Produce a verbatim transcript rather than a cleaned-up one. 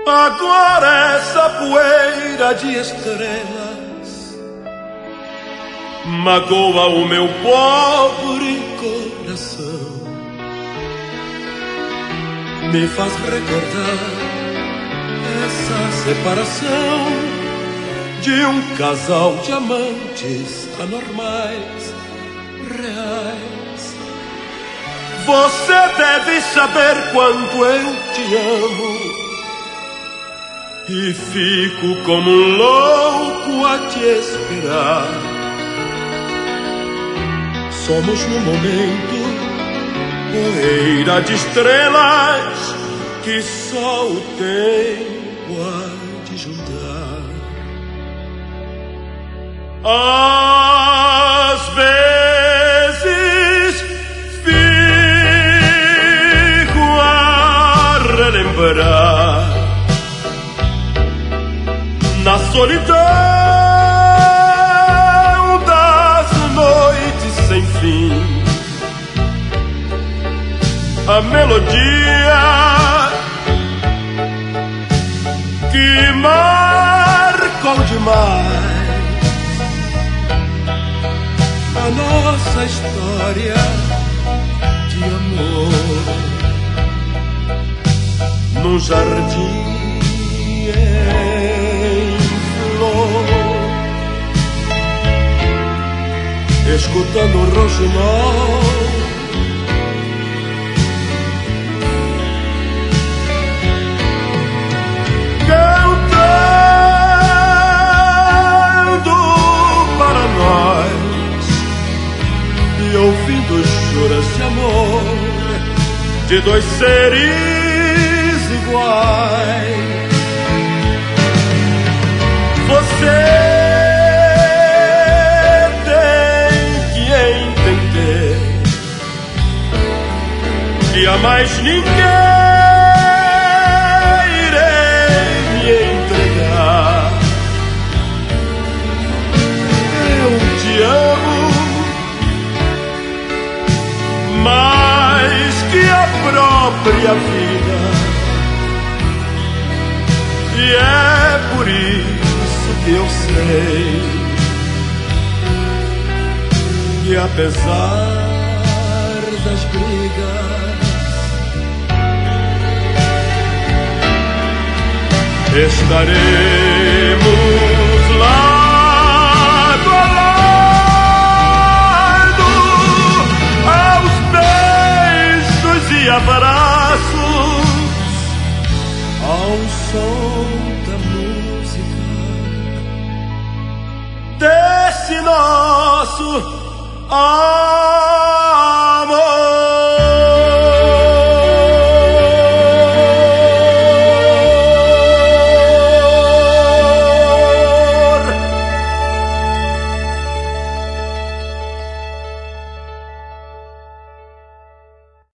Agora essa poeira de estrelas magoa o meu pobre coração, me faz recordar essa separação de um casal de amantes anormais, reais. Você deve saber quanto eu te amo e fico como um louco a te esperar. Somos no momento poeira de estrelas que só o tempo há de juntar. Às vezes fico a relembrar na solidão das noites sem fim, a melodia que marcou demais a nossa história de amor num jardim em flor, escutando o rouxinol e ouvindo choras de amor de dois seres iguais. Você tem que entender que a mais ninguém irei me entregar. Eu te amo mais que a própria vida, e é por isso que eu sei que apesar das brigas estaremos lado a lado, aos beijos e abraços, ao som da música desse nosso amor.